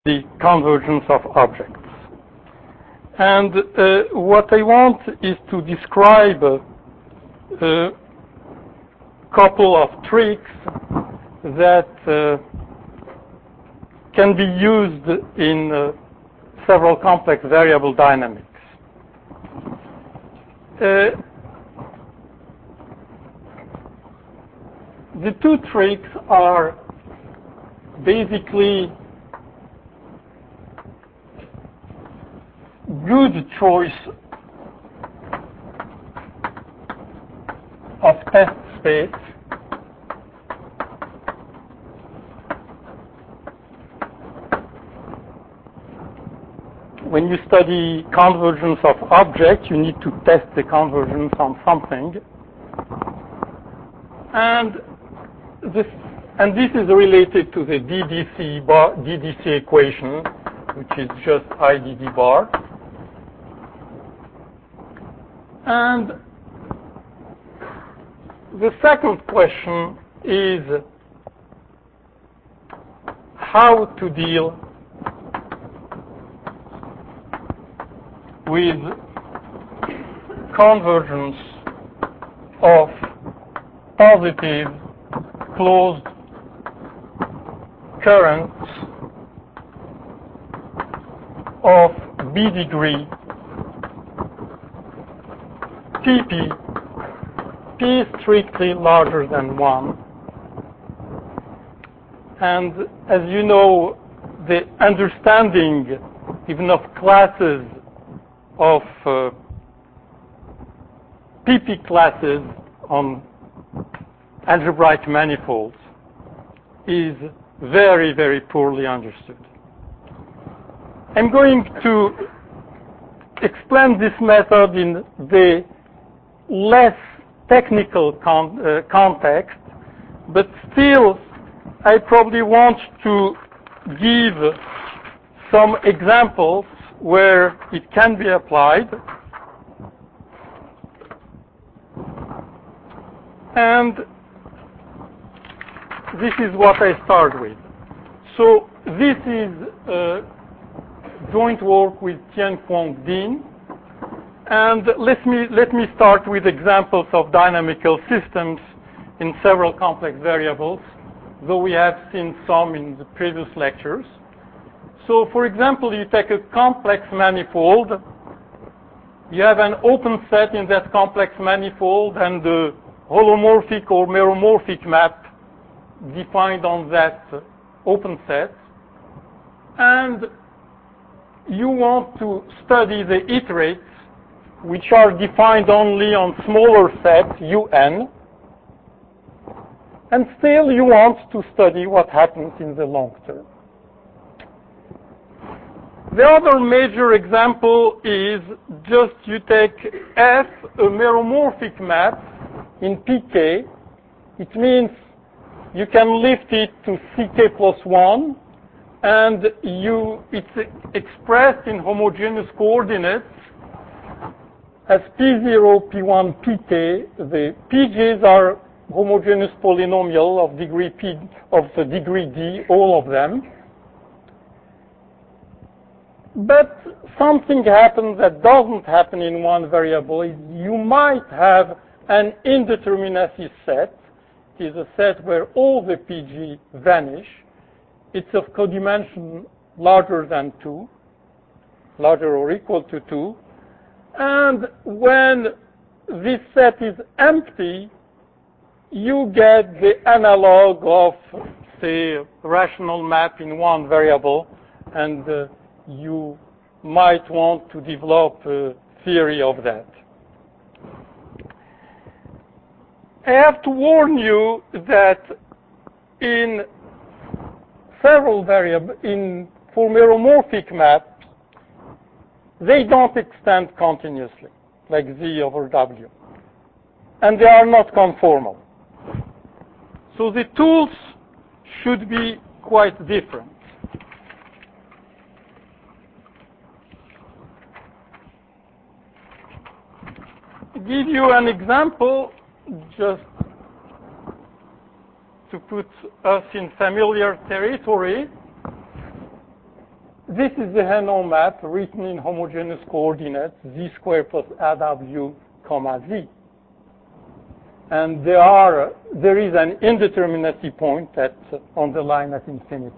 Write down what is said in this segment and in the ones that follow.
the convergence of objects. And what I want is to describe a couple of tricks that can be used in several complex variable dynamics. The two tricks are basically good choice of test space when you study convergence of objects, you need to test the convergence on something. And this is related to the DDC equation, which is just IDD bar. And the second question is how to deal with convergence of positive closed currents of B degree Pp. P is strictly larger than 1. And as you know, the understanding even of classes of Pp classes on algebraic manifolds is very, very poorly understood. I'm going to explain this method in the less technical context, but still I probably want to give some examples where it can be applied. And this is what I start with. So this is joint work with Tian-Quang Dinh. And let me start with examples of dynamical systems in several complex variables, though we have seen some in the previous lectures. So for example, you take a complex manifold. You have an open set in that complex manifold and the holomorphic or meromorphic map defined on that open set. And you want to study the iterates, which are defined only on smaller sets, Un. And still you want to study what happens in the long term. The other major example is just you take F, a meromorphic map in Pk. It means you can lift it to Ck plus 1, and it's expressed in homogeneous coordinates as P0, P1, Pk. The Pj's are homogeneous polynomial of degree P of the degree D, all of them. But something happens that doesn't happen in one variable. You might have an indeterminacy set. It is a set where all the Pg vanish. It's of codimension larger than 2, larger or equal to 2. And when this set is empty, you get the analog of, say, rational map in one variable, and you might want to develop a theory of that. I have to warn you that in several variables, for meromorphic maps, they don't extend continuously, like Z over W. And they are not conformal. So the tools should be quite different. Give you an example just to put us in familiar territory. this is the Henon map written in homogeneous coordinates, z squared plus AW, comma z. And there is an indeterminacy point on the line at infinity.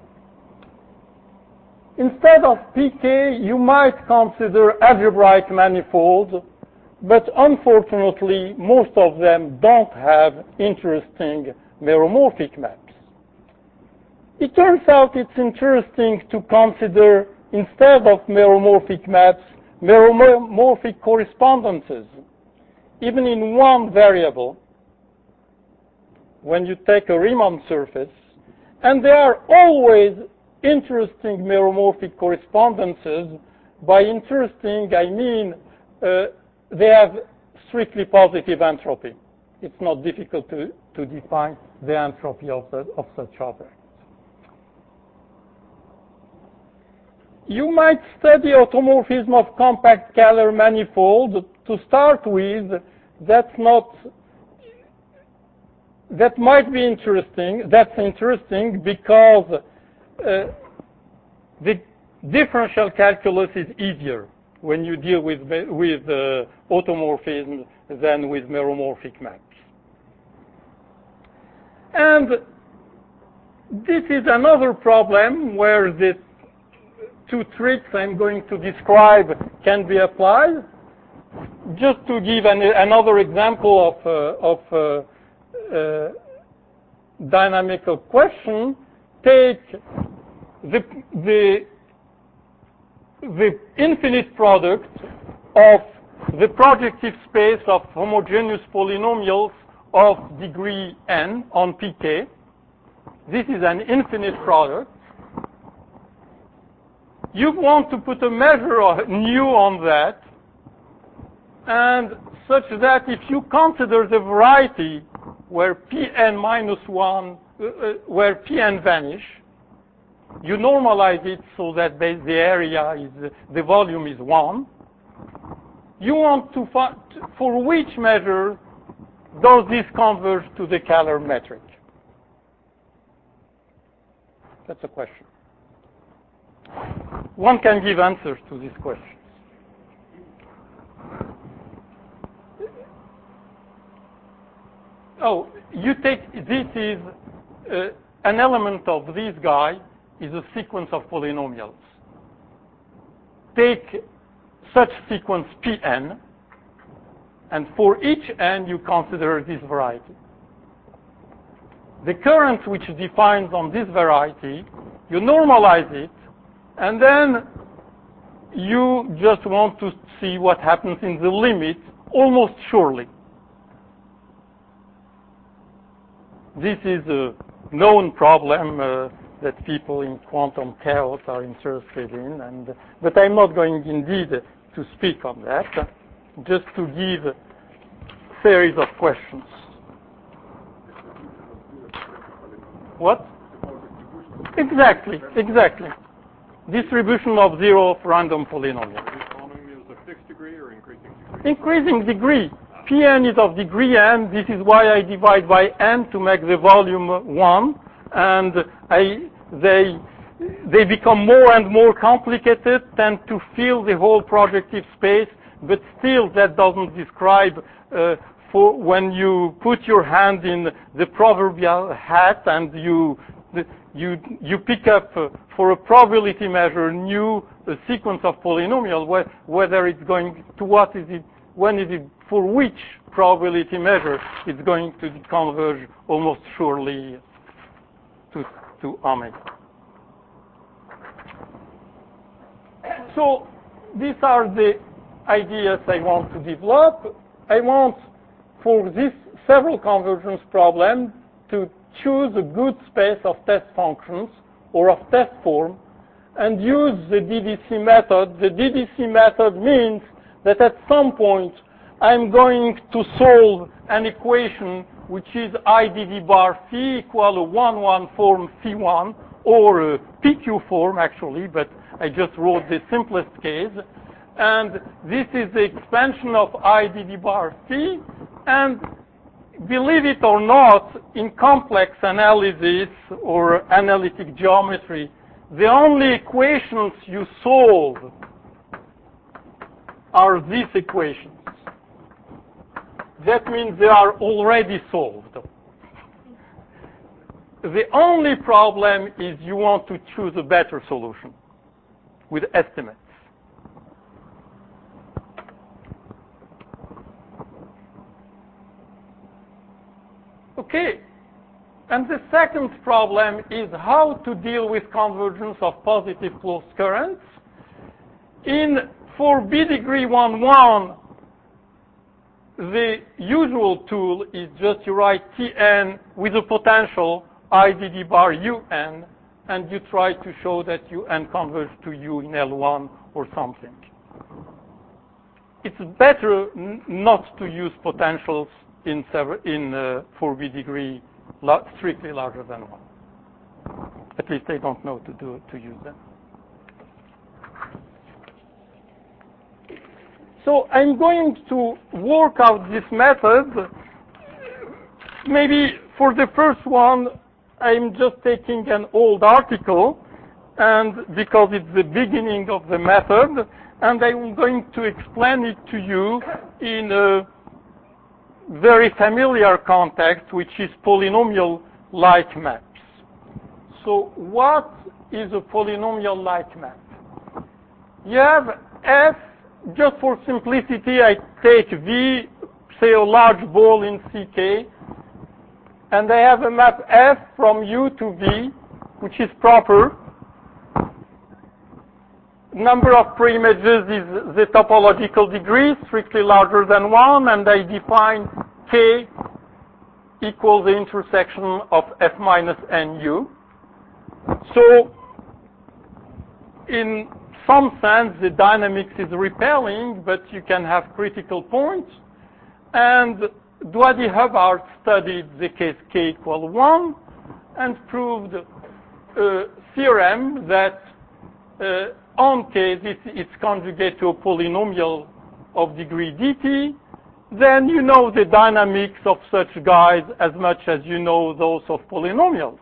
Instead of pk, you might consider algebraic manifolds, but unfortunately, most of them don't have interesting meromorphic maps. It turns out it's interesting to consider, instead of meromorphic maps, meromorphic correspondences, even in one variable, when you take a Riemann surface, and there are always interesting meromorphic correspondences. By interesting, I mean they have strictly positive entropy. It's not difficult to define the entropy of such objects. You might study automorphism of compact scalar manifold. To start with, that might be interesting. That's interesting because the differential calculus is easier when you deal with automorphism than with meromorphic maps. And this is another problem where the two tricks I'm going to describe can be applied. Just to give another example of dynamical question, take the infinite product of the projective space of homogeneous polynomials of degree n on pk. This is an infinite product. You want to put a measure of nu on that, and such that if you consider the variety where Pn minus 1, where Pn vanish, you normalize it so that the area is, the volume is 1. You want to find for which measure does this converge to the Kähler metric? That's a question. One can give answers to these questions. Oh, you take, this is an element of this guy is a sequence of polynomials. Take such sequence Pn, and for each n you consider this variety. The current which defines on this variety, you normalize it, and then you just want to see what happens in the limit almost surely. This is a known problem that people in quantum chaos are interested in, but I'm not going indeed to speak on that, just to give a series of questions. What? Exactly. Distribution of zero of random polynomials. Polynomials of fixed degree or increasing degree? Increasing degree. Pn is of degree n. This is why I divide by n to make the volume 1. And they become more and more complicated, tend to fill the whole projective space, but still that doesn't describe for when you put your hand in the proverbial hat and you pick up for a probability measure new sequence of polynomial, whether it's going to what is it, when is it, for which probability measure it's going to converge almost surely to omega. So these are the ideas I want to develop. I want for this several convergence problem to choose a good space of test functions or of test form and use the DDC method. The DDC method means that at some point I'm going to solve an equation which is IDD bar phi equal to 1-1 form phi1 or a PQ form actually, but I just wrote the simplest case. And this is the expansion of IDD bar phi, and believe it or not, in complex analysis or analytic geometry, the only equations you solve are these equations. That means they are already solved. The only problem is you want to choose a better solution with estimates. Okay, and the second problem is how to deal with convergence of positive closed currents. For B degree 1,1, the usual tool is just you write Tn with a potential IDD bar Un, and you try to show that Un converges to U in L1 or something. It's better not to use potentials in 4B degree strictly larger than 1. At least they don't know to use them. So I'm going to work out this method. Maybe for the first one, I'm just taking an old article, and because it's the beginning of the method, and I'm going to explain it to you in a very familiar context, which is polynomial-like maps. So what is a polynomial-like map? You have F. Just for simplicity, I take V, say a large ball in CK, and I have a map F from U to V, which is proper. Number of preimages is the topological degree, strictly larger than 1, and I define K equals the intersection of F minus NU. So, in some sense, the dynamics is repelling, but you can have critical points. And Dwadi-Hubbard studied the case K equal 1 and proved a theorem that on K, it's conjugate to a polynomial of degree dt. Then you know the dynamics of such guys as much as you know those of polynomials.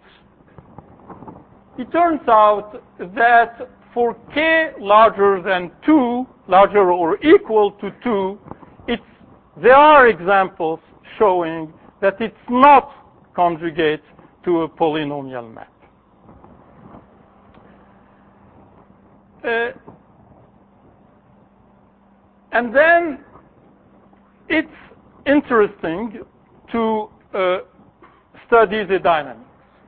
It turns out that for K larger than 2, larger or equal to 2, there are examples showing that it's not conjugate to a polynomial map. And then it's interesting to study the dynamics.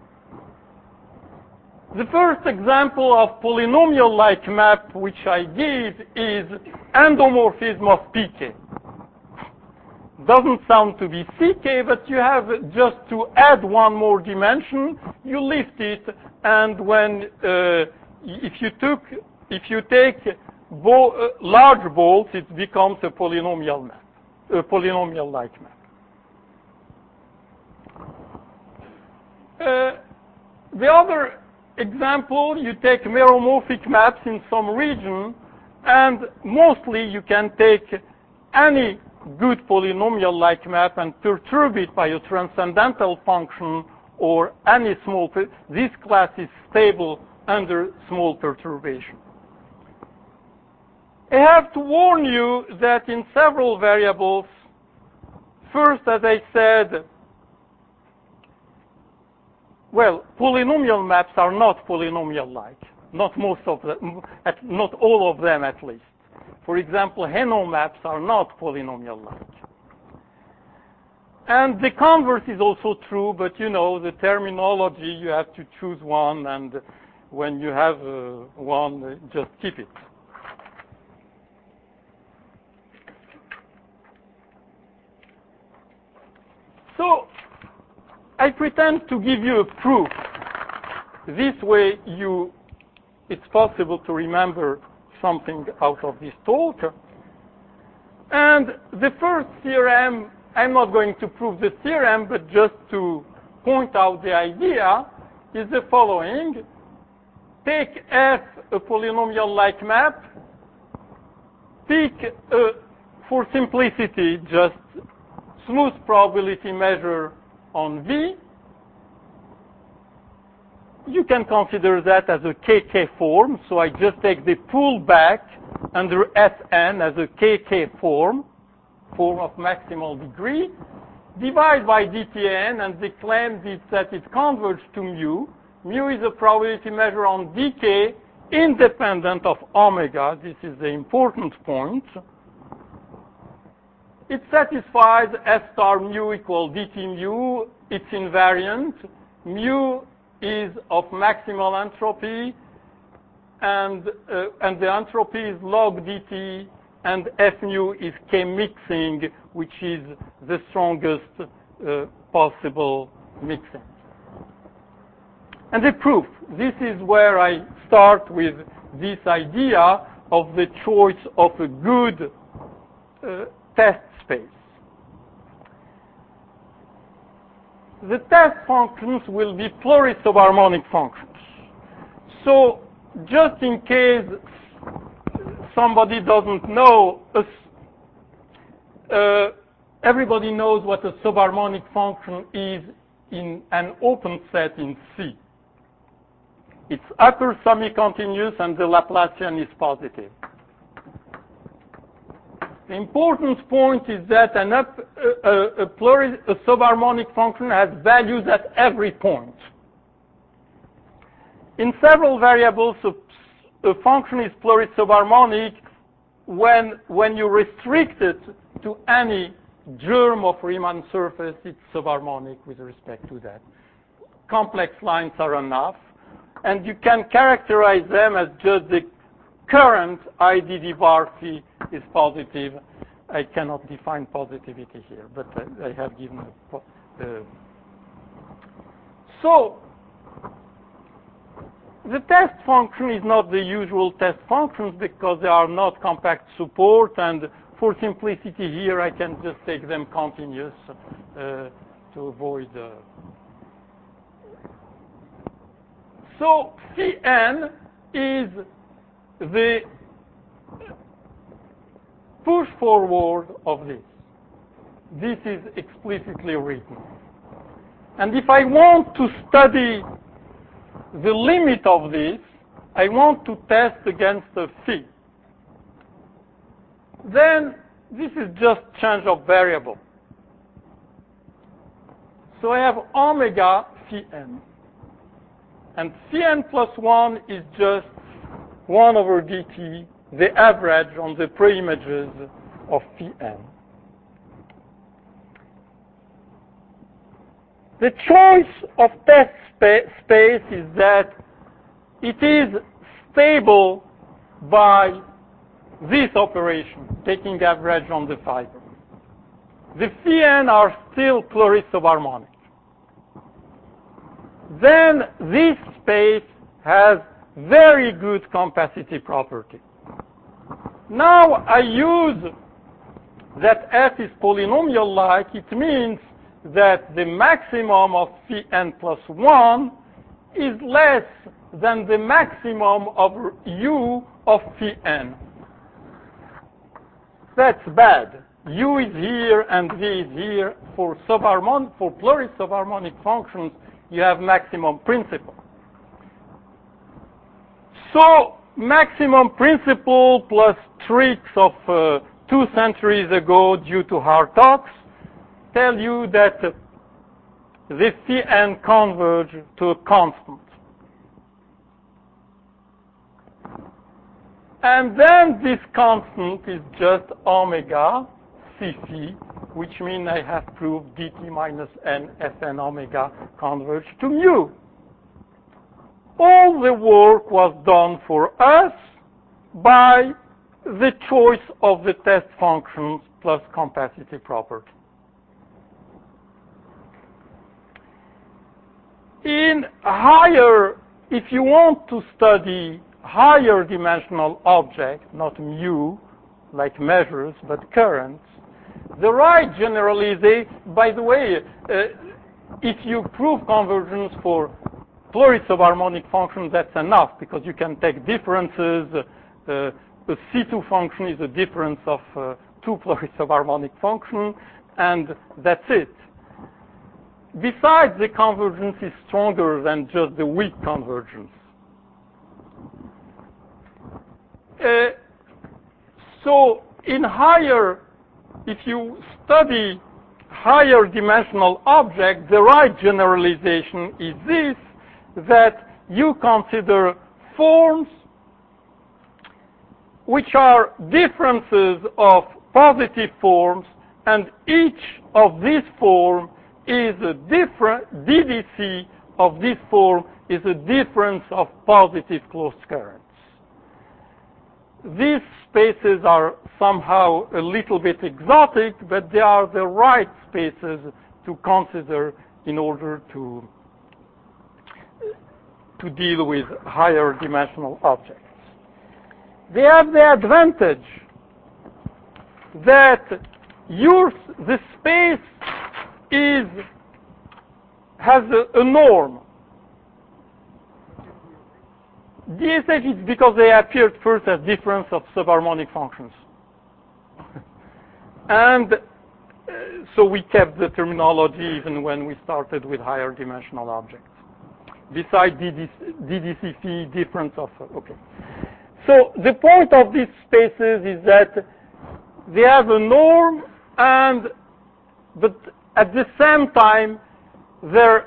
The first example of polynomial-like map which I give is endomorphism of pk. Doesn't sound to be ck, but you have just to add one more dimension, you lift it, and when if you take large balls, it becomes a polynomial map, a polynomial-like map. The other example, you take meromorphic maps in some region, and mostly you can take any good polynomial-like map and perturb it by a transcendental function or any small. This class is stable under small perturbation. I have to warn you that in several variables, first, as I said, well, polynomial maps are not polynomial-like. Not most of them, not all of them at least. For example, Henon maps are not polynomial-like. And the converse is also true, but you know, the terminology, you have to choose one, and when you have one, just keep it. So, I pretend to give you a proof. This way, it's possible to remember something out of this talk. And the first theorem, I'm not going to prove the theorem, but just to point out the idea, is the following. Take F, a polynomial-like map. Pick, for simplicity, just smooth probability measure on V. you can consider that as a KK form. So I just take the pullback under Sn as a KK form of maximal degree, divide by dTn, and the claim is that it converges to mu. Mu is a probability measure on decay independent of omega. This is the important point. It satisfies S star mu equal dt mu. It's invariant. Mu is of maximal entropy, and the entropy is log dt, and F mu is K mixing, which is the strongest possible mixing. And the proof. This is where I start with this idea of the choice of a good test space. The test functions will be plurisubharmonic functions. So just in case somebody doesn't know, everybody knows what a subharmonic function is in an open set in C. It's upper semi-continuous and the Laplacian is positive. The important point is that a subharmonic function has values at every point. In several variables, a function is plurisubharmonic when you restrict it to any germ of Riemann surface, it's subharmonic with respect to that. Complex lines are enough, and you can characterize them as just the current IDD bar C is positive. I cannot define positivity here, but I have given So the test function is not the usual test functions because they are not compact support, and for simplicity here I can just take them continuous to avoid. So Cn is the push forward of this. This is explicitly written. And if I want to study the limit of this, I want to test against a phi. Then this is just change of variable. So I have omega Cn. And Cn plus 1 is just 1 over dt, the average on the preimages of Pn. The choice of test space is that it is stable by this operation, taking average on the fiber. The Pn are still plurisubharmonic. Then this space has very good compacity property. Now I use that F is polynomial-like. It means that the maximum of Cn plus 1 is less than the maximum of U of Cn. That's bad. U is here and V is here. For plurisubharmonic functions, you have maximum principle. So maximum principle plus tricks of 2 centuries ago due to Hartox tell you that the Cn converge to a constant. And then this constant is just omega Cc, which means I have proved dt minus n Fn omega converge to mu. All the work was done for us by the choice of the test functions plus compacity property. In higher, if you want to study higher dimensional objects, not mu, like measures, but currents, the right generalization, by the way, if you prove convergence for plurisubharmonic functions, that's enough, because you can take differences. A C2 function is a difference of 2 plurisubharmonic functions, and that's it. besides, the convergence is stronger than just the weak convergence. So if you study higher dimensional objects, the right generalization is this, that you consider forms which are differences of positive forms, and each of these forms is a different, DDC of this form is a difference of positive closed currents. These spaces are somehow a little bit exotic, but they are the right spaces to consider in order to deal with higher dimensional objects. They have the advantage that the space has a norm. DSH is because they appeared first as difference of subharmonic functions. And so we kept the terminology even when we started with higher dimensional objects. Besides DDC phi, difference of, okay. So the point of these spaces is that they have a norm, but at the same time, the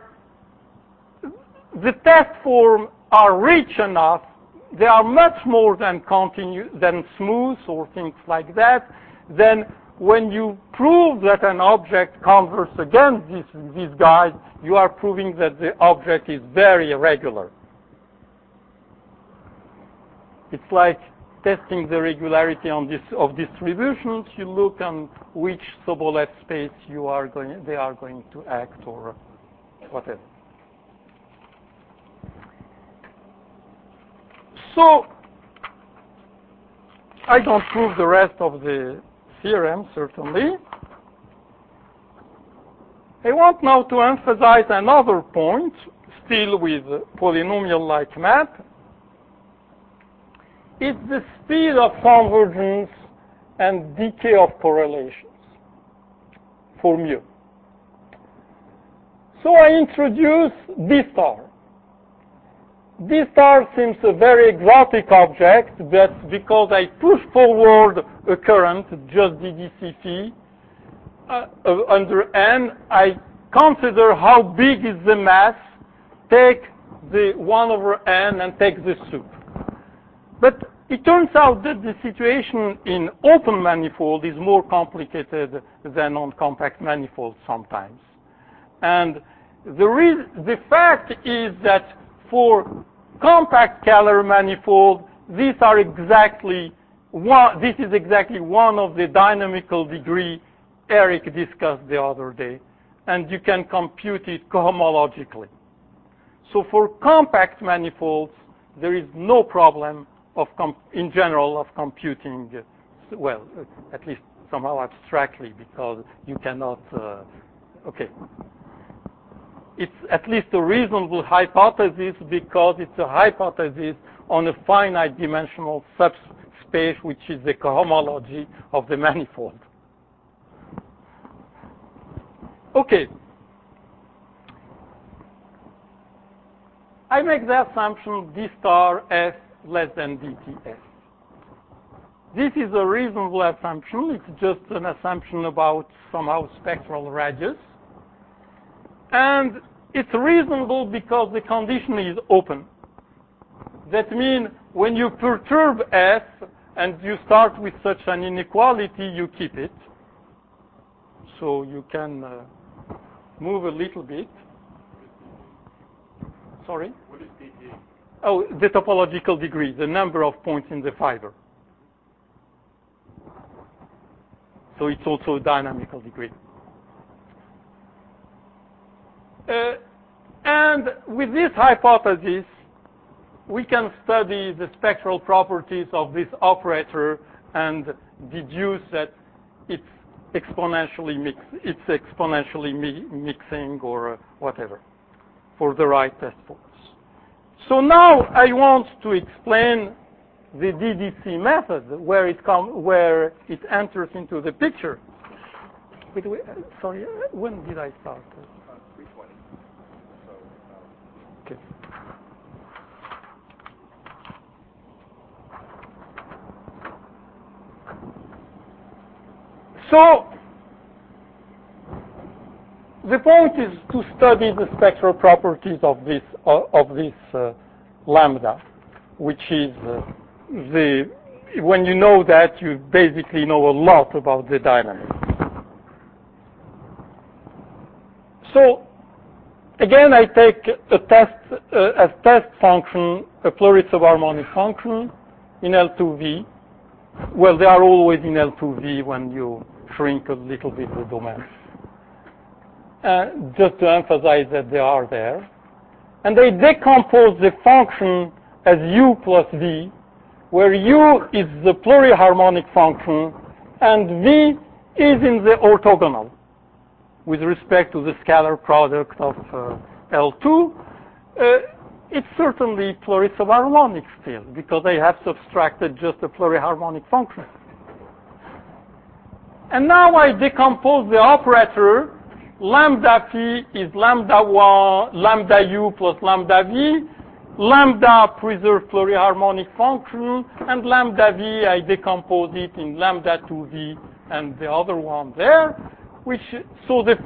test forms are rich enough. They are much more than smooth or things like that. Then when you prove that an object converges against these guys, you are proving that the object is very irregular. It's like testing the regularity of distributions. You look on which Sobolev space they are going to act or whatever. So I don't prove the rest of the theorem, certainly. I want now to emphasize another point, still with polynomial-like map. It's the speed of convergence and decay of correlations for mu. So I introduce D star. D star seems a very exotic object, but because I push forward a current, just DDC phi, under n, I consider how big is the mass, take the 1 over n and take the sup. But it turns out that the situation in open manifold is more complicated than on compact manifold sometimes. And the fact is that for compact scalar manifold, this is exactly one of the dynamical degree Eric discussed the other day, and you can compute it cohomologically. So for compact manifolds, there is no problem in general of computing, well, at least somehow abstractly, because you cannot, okay. It's at least a reasonable hypothesis because it's a hypothesis on a finite dimensional subspace, which is the cohomology of the manifold. Okay. I make the assumption D star F less than DTS. This is a reasonable assumption. It's just an assumption about somehow spectral radius. And it's reasonable because the condition is open. That means when you perturb F and you start with such an inequality, you keep it. So you can move a little bit. Sorry? What is DT? Oh, the topological degree, the number of points in the fiber. So it's also a dynamical degree. And with this hypothesis, we can study the spectral properties of this operator and deduce that it's exponentially mixing or whatever for the right test forms. So now I want to explain the DDC method where it enters into the picture. Sorry, when did I start? 3:20. So the point is to study the spectral properties of this lambda, which is when you know that, you basically know a lot about the dynamics. So again, I take a test as test function, a Florey subharmonic function in L2V. Well, they are always in L2V when you shrink a little bit the domain. Just to emphasize that they are there. And they decompose the function as U plus V, where U is the Florey harmonic function and V is in the orthogonal with respect to the scalar product of L2. It's certainly Florey subharmonic still, because I have subtracted just a Florey harmonic function. And now I decompose the operator. Lambda phi is lambda 1, lambda u plus lambda v. Lambda preserved Florey harmonic function, and lambda v I decompose it in lambda 2v and the other one there. So the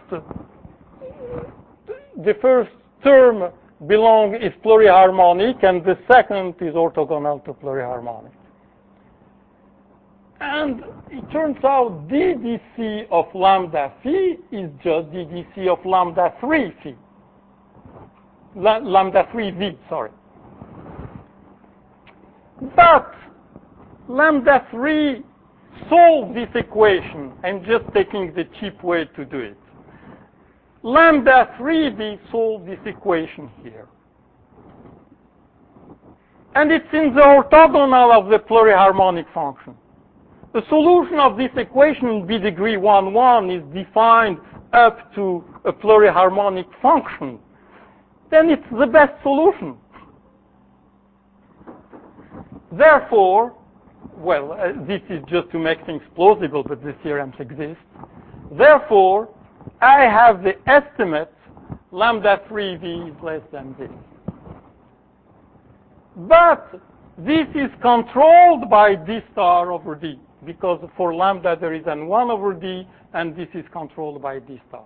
first term is Florey harmonic, and the second is orthogonal to Florey harmonic. And it turns out DDC of lambda phi is just DDC of lambda 3 phi. Lambda 3v, sorry. But lambda 3 solves this equation. I'm just taking the cheap way to do it. Lambda 3v solves this equation here. And it's in the orthogonal of the Florey harmonic function. The solution of this equation in B degree 1,1 is defined up to a Florey harmonic function. Then it's the best solution. Therefore, well, this is just to make things plausible, but the theorems exist. Therefore, I have the estimate lambda 3v is less than this. But this is controlled by d star over d, because for lambda there is an 1 over d, and this is controlled by d star.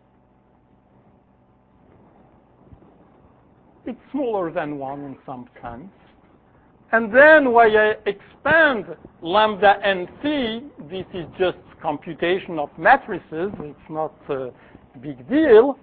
It's smaller than 1 in some sense. And then when I expand lambda nc, this is just computation of matrices, it's not a big deal,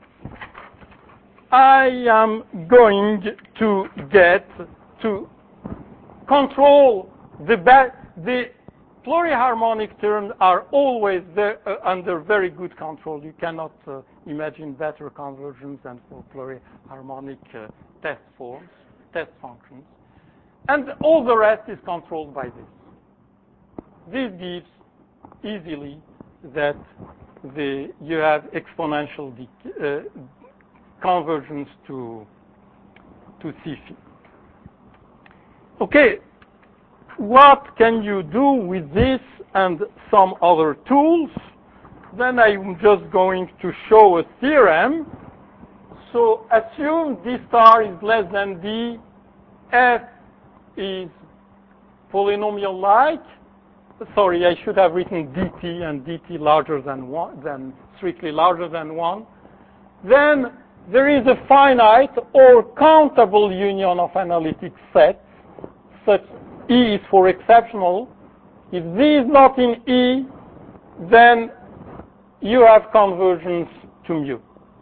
I am going to get to control the Florey harmonic terms are always there, under very good control. You cannot imagine better conversions than for Florey harmonic test functions. And all the rest is controlled by this. This gives easily that you have exponential convergence to C phi. Okay, what can you do with this and some other tools? Then I'm just going to show a theorem. So assume d star is less than d, f is polynomial-like. Sorry, I should have written dt and dt larger than 1, than strictly larger than 1. Then there is a finite or countable union of analytic sets, such E is for exceptional. If Z is not in E, then you have convergence to mu.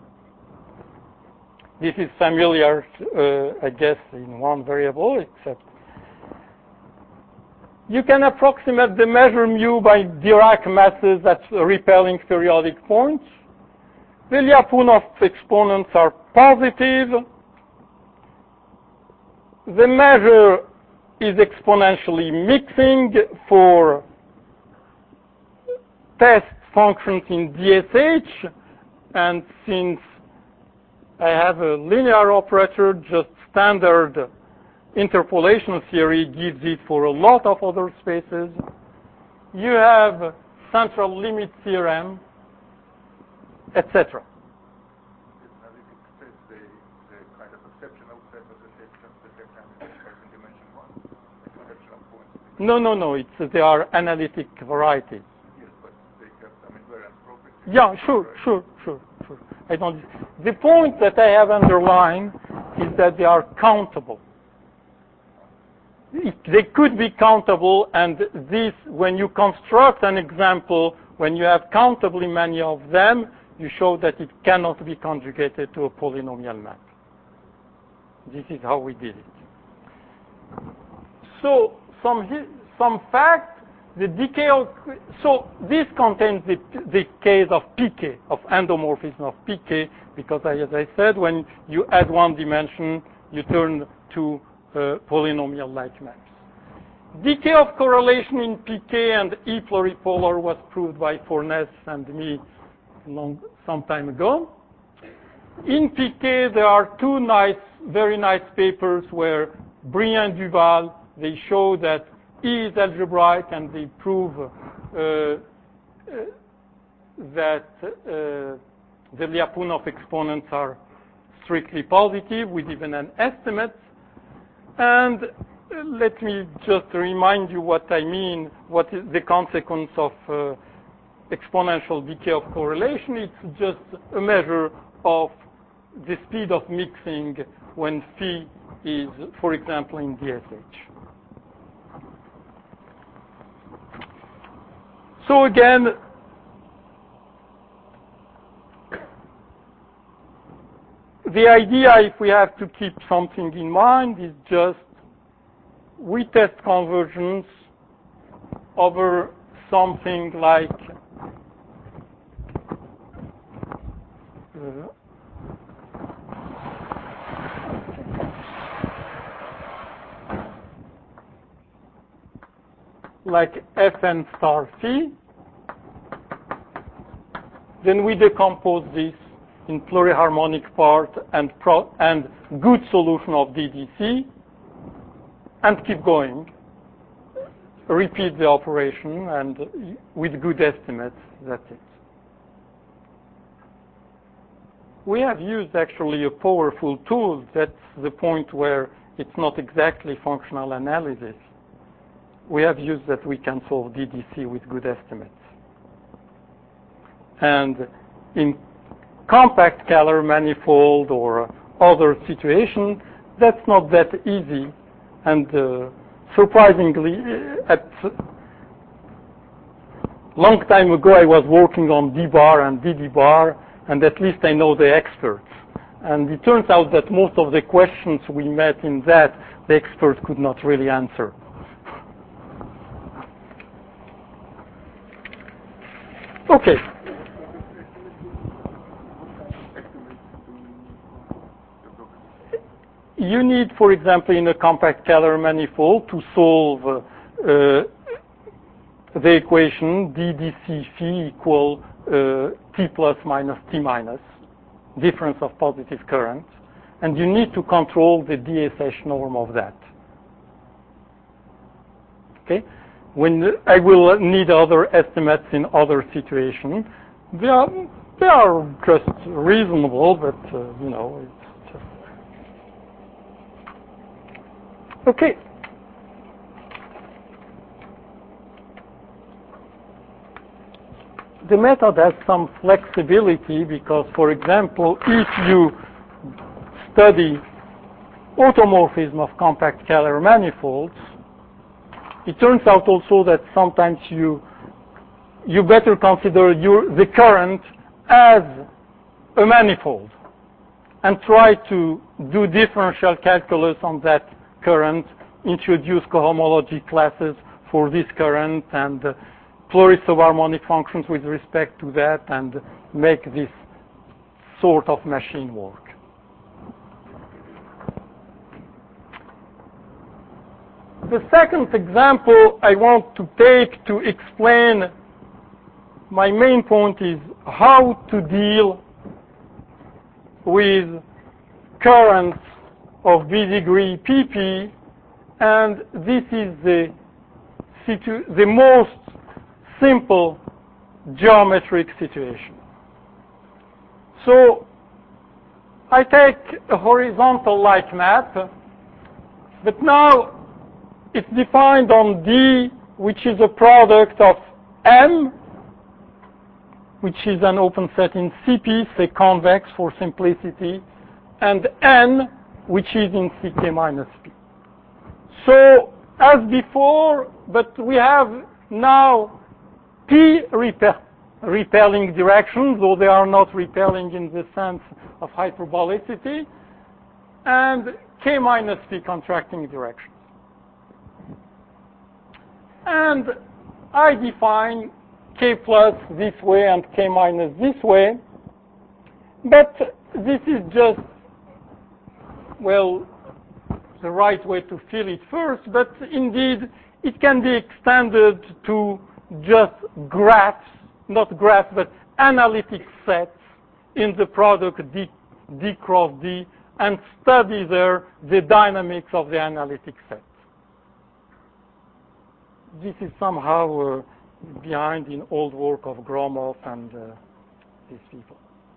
This is familiar, I guess, in one variable, except you can approximate the measure mu by Dirac masses at repelling periodic points. The Lyapunov exponents are positive. The measure is exponentially mixing for test functions in DSH, and since I have a linear operator, just standard interpolation theory gives it for a lot of other spaces. You have central limit theorem, etc. No. They are analytic varieties. Yeah, sure. I don't. The point that I have underlined is that they are countable. They could be countable, and this, when you construct an example, when you have countably many of them, you show that it cannot be conjugated to a polynomial map. This is how we did it. So some facts. The decay of, so this contains the case of PK, of endomorphism of PK, because as I said, when you add one dimension, you turn to polynomial-like maps. Decay of correlation in PK and E pluripolar was proved by Fornes and me some time ago. In PK, there are two very nice papers where Briand and Duval, they show that E is algebraic, and they prove that the Lyapunov exponents are strictly positive with even an estimate. And let me just remind you what I mean, what is the consequence of exponential decay of correlation. It's just a measure of the speed of mixing when phi is, for example, in DSH. So again, the idea, if we have to keep something in mind, is just we test convergence over something like Fn star phi. Then we decompose this in pluriharmonic part and good solution of DDC, and keep going. Repeat the operation, and with good estimates, that's it. We have used actually a powerful tool. That's the point where it's not exactly functional analysis. We have used that we can solve DDC with good estimates. And in compact Kähler manifold or other situation, that's not that easy. And surprisingly, at long time ago, I was working on D-bar and DD-bar, and at least I know the experts. And it turns out that most of the questions we met in that, the experts could not really answer. Okay. You need, for example, in a compact Kähler manifold to solve the equation DDC phi equal T plus minus T minus, difference of positive current, and you need to control the DSH norm of that. Okay? When I will need other estimates in other situations, they are just reasonable, but you know, it's just okay. The method has some flexibility because, for example, if you study automorphism of compact Kähler manifolds, it turns out also that sometimes you better consider the current as a manifold and try to do differential calculus on that current, introduce cohomology classes for this current and plurisubharmonic functions with respect to that, and make this sort of machine work. The second example I want to take to explain my main point is how to deal with currents of B degree PP, and this is the most simple geometric situation. So I take a horizontal-like map, but now it's defined on D, which is a product of M which is an open set in CP, say convex for simplicity, and N, which is in CK minus P. So, as before, but we have now P repelling directions, though they are not repelling in the sense of hyperbolicity, and K minus P contracting directions. And I define K plus this way and K minus this way, but this is just, well, the right way to fill it first, but indeed it can be extended to just graphs, not graphs, but analytic sets in the product D cross D, and study there the dynamics of the analytic set. This is somehow behind in old work of Gromov and these people.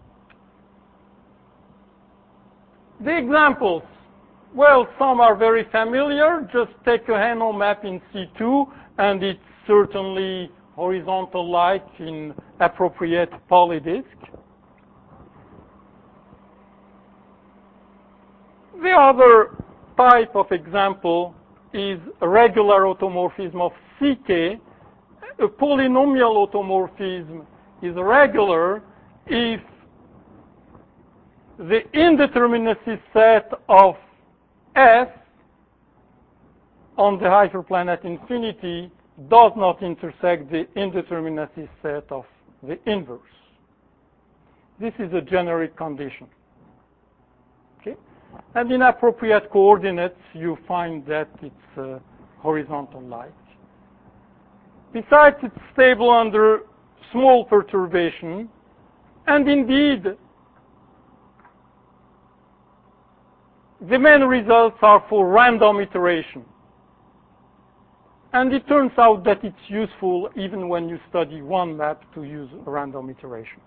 The examples, well, some are very familiar. Just take a Hanel map in C2, and it's certainly horizontal-like in appropriate polydisk. The other type of example is a regular automorphism of CK. A polynomial automorphism is regular if the indeterminacy set of S on the hyperplanet infinity does not intersect the indeterminacy set of the inverse. This is a generic condition. Okay? And in appropriate coordinates, you find that it's horizontal-like. Besides, it's stable under small perturbation, and indeed, the main results are for random iteration. And it turns out that it's useful even when you study one map to use a random iteration.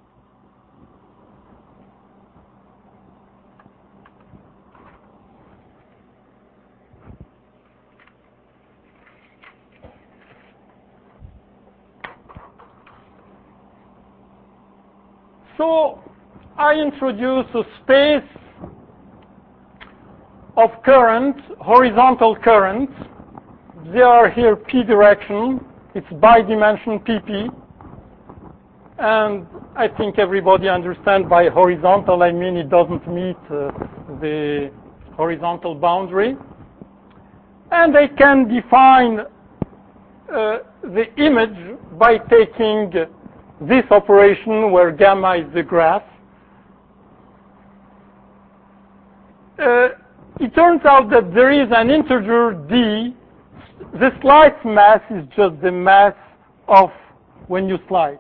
So I introduce a space of current, horizontal currents. They are here P direction. It's bidimension PP. And I think everybody understands by horizontal, I mean it doesn't meet the horizontal boundary. And I can define the image by taking this operation where gamma is the graph. It turns out that there is an integer d. The slice mass is just the mass of when you slice.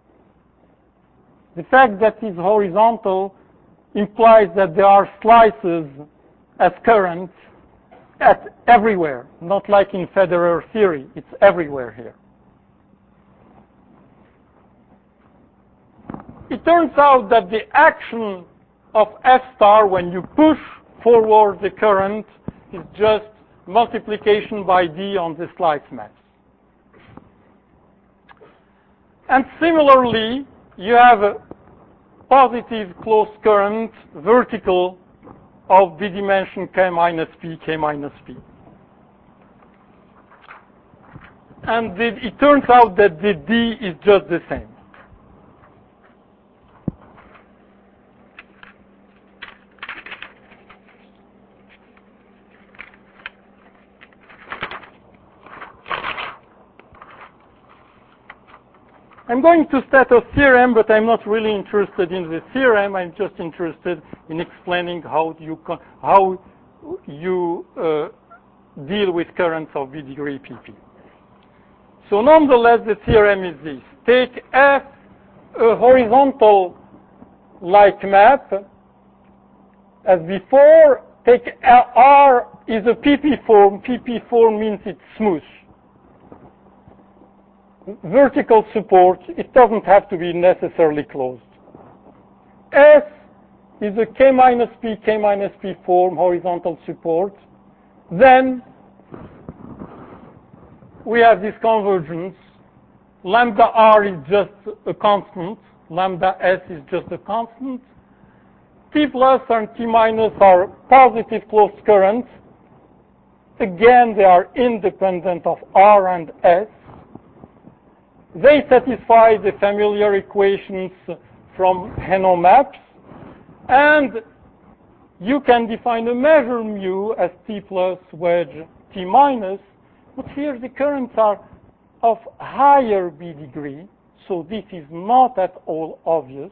The fact that it's horizontal implies that there are slices as currents at everywhere, not like in Federer theory. It's everywhere here. It turns out that the action of F star when you push forward the current is just multiplication by D on the slice mass. And similarly, you have a positive closed current vertical of the dimension K minus P, K minus P. And it turns out that the D is just the same. I'm going to state a theorem, but I'm not really interested in the theorem. I'm just interested in explaining how you deal with currents of V degree PP. So nonetheless, the theorem is this. Take F, a horizontal-like map. As before, take R is a PP form. PP form means it's smooth. Vertical support, it doesn't have to be necessarily closed. S is a K minus P form, horizontal support. Then we have this convergence. Lambda R is just a constant, lambda s is just a constant. T plus and T minus are positive closed currents. Again, they are independent of R and S. They satisfy the familiar equations from Henon maps. And you can define a measure mu as T plus wedge T minus. But here the currents are of higher B degree. So this is not at all obvious.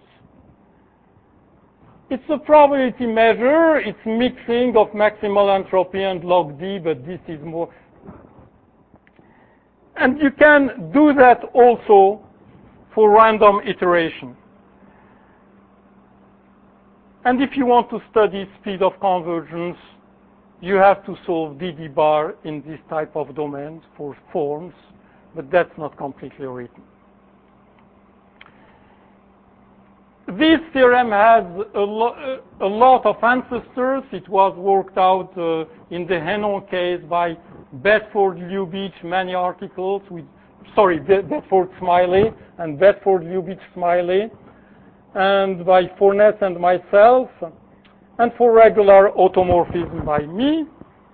It's a probability measure. It's mixing of maximal entropy and log D, but this is more. And you can do that also for random iteration. And if you want to study speed of convergence, you have to solve DD bar in this type of domains for forms, but that's not completely written. This theorem has a lot of ancestors. It was worked out in the Henon case by Bedford-Lubitsch, many articles with, Bedford-Smiley and Bedford-Lubitsch-Smiley, and by Fourness and myself, and for regular automorphism by me.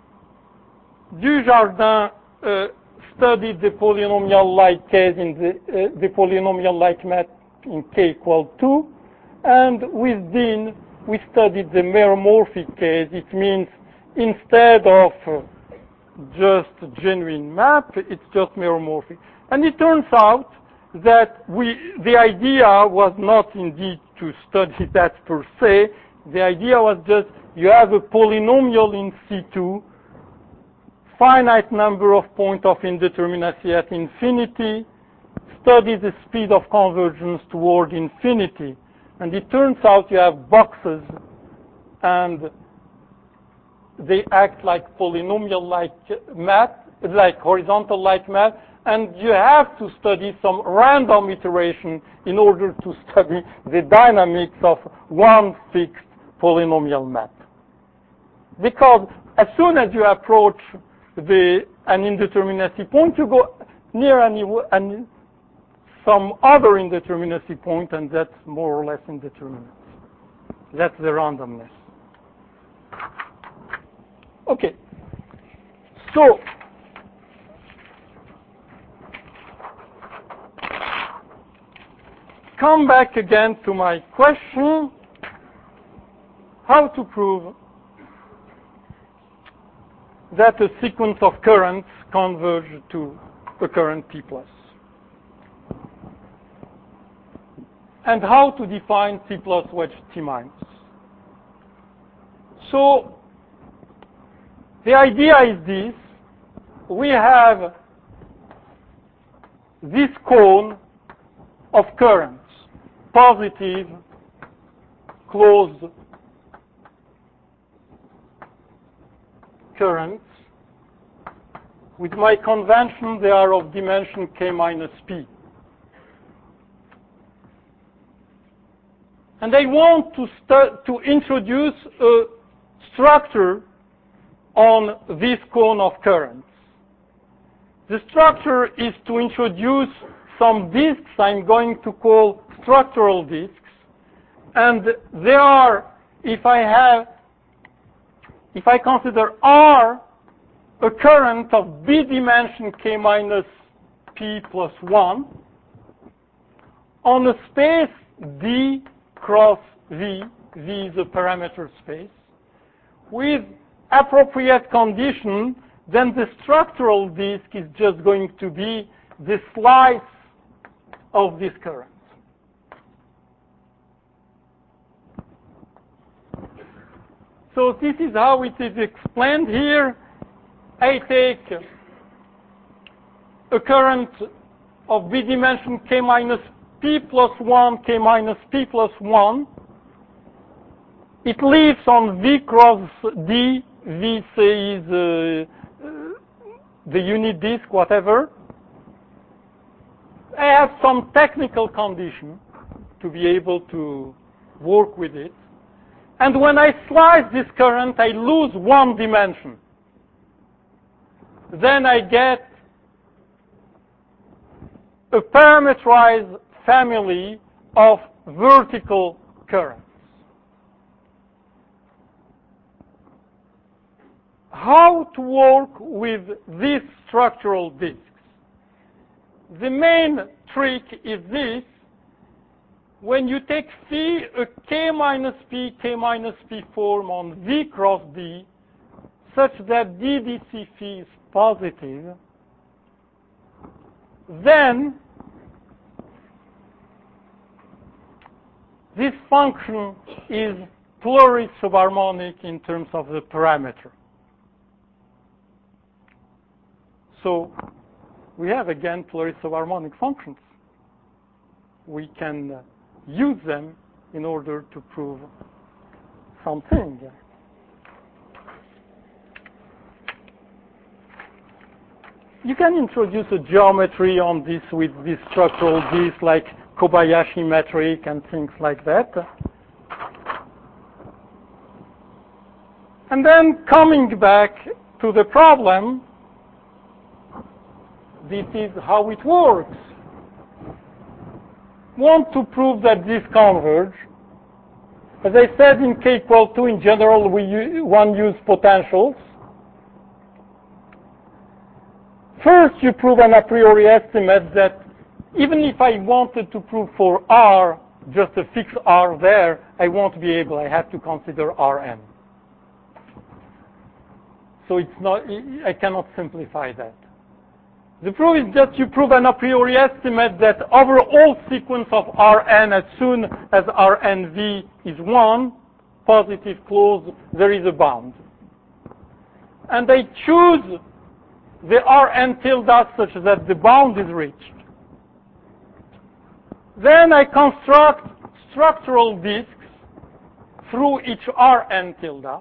Dujardin studied the polynomial-like case in the polynomial-like map in k equal 2. And with Dean, we studied the meromorphic case. It means instead of just genuine map, it's just meromorphic. And it turns out that the idea was not indeed to study that per se. The idea was just you have a polynomial in C2, finite number of points of indeterminacy at infinity, study the speed of convergence toward infinity. And it turns out you have boxes, and they act like polynomial-like map, like horizontal-like map, and you have to study some random iteration in order to study the dynamics of one fixed polynomial map. Because as soon as you approach an indeterminacy point, you go near some other indeterminacy point, and that's more or less indeterminate. That's the randomness. Okay. So, come back again to my question, how to prove that a sequence of currents converge to a current T plus. And how to define T plus wedge T minus. So the idea is this. We have this cone of currents, positive, closed currents. With my convention, they are of dimension k minus p. And I want to introduce a structure on this cone of currents. The structure is to introduce some disks I'm going to call structural disks. And they are, if I consider R a current of B dimension k minus p plus 1 on a space D cross V, V is a parameter space, with appropriate condition, then the structural disk is just going to be the slice of this current. So this is how it is explained here. I take a current of B dimension k minus p plus 1, k minus p plus 1. It lives on V cross D. V, say, is the unit disk, whatever. I have some technical condition to be able to work with it. And when I slice this current, I lose one dimension. Then I get a parameterized family of vertical currents. How to work with these structural disks? The main trick is this. When you take phi, a k minus p form on V cross D, such that ddc phi is positive, then this function is plurisubharmonic in terms of the parameter. So we have, again, plurisubharmonic functions. We can use them in order to prove something. You can introduce a geometry on this with this structural disk, like Kobayashi metric and things like that. And then coming back to the problem, this is how it works. Want to prove that these converge. As I said, in k equal 2, in general, one use potentials. First, you prove an a priori estimate that even if I wanted to prove for R, just a fixed R there, I won't be able. I have to consider Rn. So it's not, I cannot simplify that. The proof is that you prove an a priori estimate that over all sequence of Rn, as soon as Rnv is 1, positive close, there is a bound. And I choose the Rn tilde such that the bound is reached. Then I construct structural disks through each Rn tilde.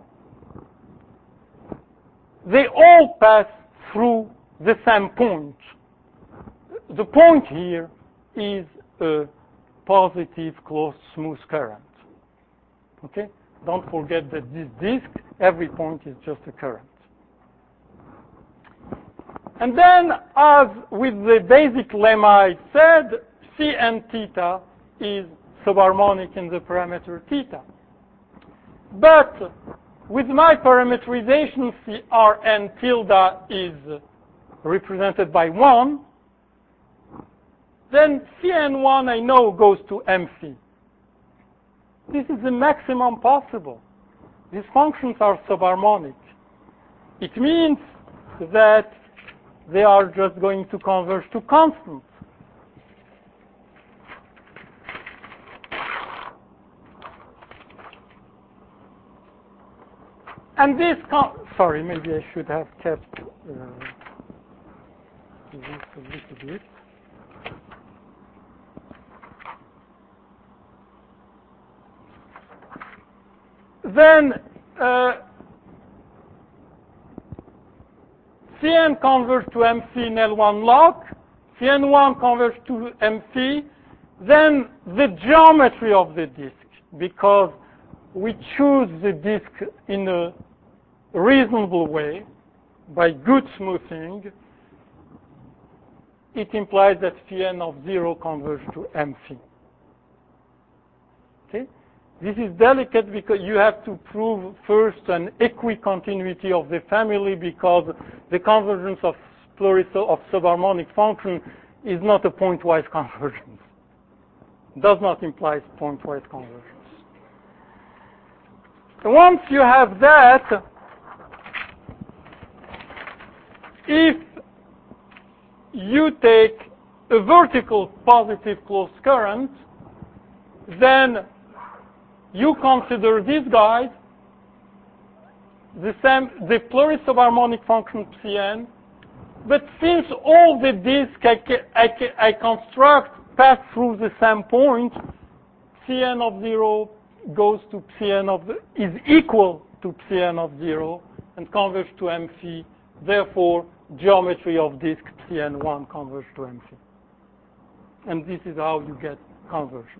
They all pass through the same point. The point here is a positive closed smooth current. Okay? Don't forget that this disk, every point is just a current. And then, as with the basic lemma I said, Cn theta is subharmonic in the parameter theta. But with my parameterization, Rn tilde is represented by 1, then Cn1 I know goes to m phi. This is the maximum possible. These functions are subharmonic. It means that they are just going to converge to constants. And this, sorry, maybe I should have kept this a little bit. Then Cn converges to m phi in L1 log, Cn1 converges to m phi, then the geometry of the disk, because we choose the disk in a reasonable way, by good smoothing, it implies that Pn of 0 converges to m phi. Okay? This is delicate because you have to prove first an equicontinuity of the family, because the convergence of subharmonic function is not a pointwise convergence. Does not imply pointwise convergence. Once you have that, if you take a vertical positive closed current, then you consider this guy, the plurisubharmonic function Cn, but since all the disks I construct pass through the same point, Cn of 0 goes to Cn of is equal to Cn of 0 and converges to m phi. Therefore, geometry of disk Cn1 converges to m phi. And this is how you get convergence.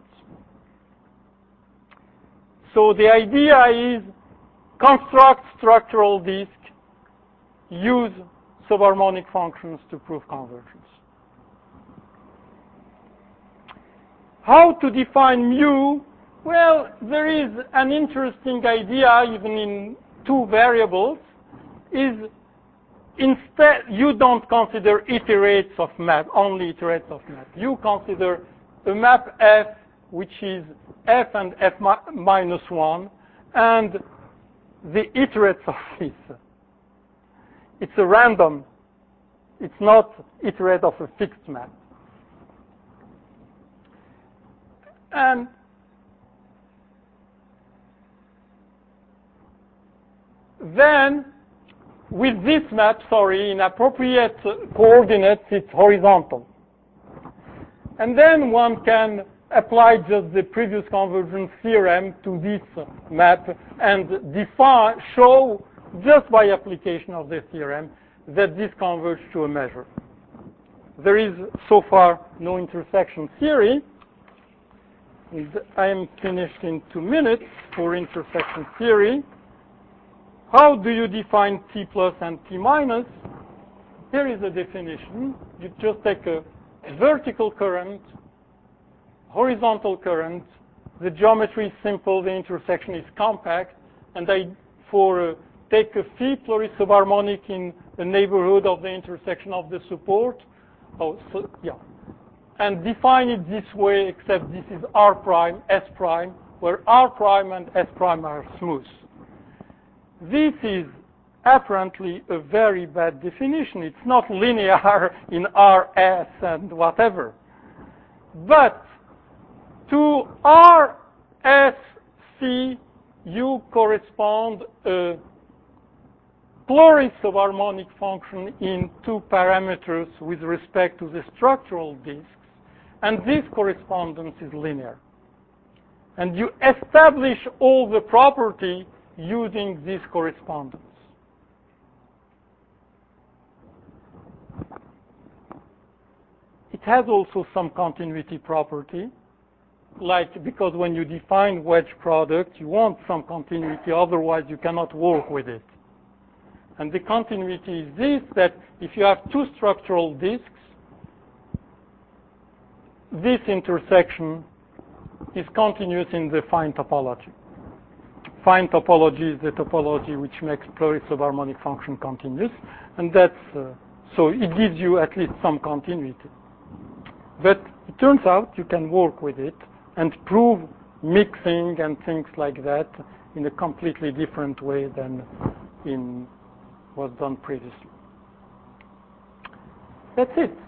So the idea is construct structural disk, use subharmonic functions to prove convergence. How to define mu? Well, there is an interesting idea, even in two variables, is instead you don't consider iterates of map, only iterates of map. You consider a map F, which is F and F minus 1, and the iterates of this. It's a random. It's not iterate of a fixed map. And then, with this map, in appropriate coordinates, it's horizontal. And then one can apply just the previous convergence theorem to this map and show, just by application of the theorem, that this converges to a measure. There is, so far, no intersection theory. And I am finished in 2 minutes for intersection theory. How do you define T plus and T minus? Here is a definition. You just take a vertical current, horizontal current. The geometry is simple. The intersection is compact. And take a phi Floris subharmonic in the neighborhood of the intersection of the support. And define it this way, except this is R prime, S prime, where R prime and S prime are smooth. This is apparently a very bad definition. It's not linear in RS and whatever. But to RSC, you correspond a Floris subharmonic function in 2 parameters with respect to the structural disks, and this correspondence is linear. And you establish all the property using this correspondence. It has also some continuity property, because when you define wedge product, you want some continuity, otherwise you cannot work with it. And the continuity is this, that if you have 2 structural disks, this intersection is continuous in the fine topology. Fine topology is the topology which makes Floris subharmonic function continuous, and that's so it gives you at least some continuity. But it turns out you can work with it and prove mixing and things like that in a completely different way than was done previously. That's it.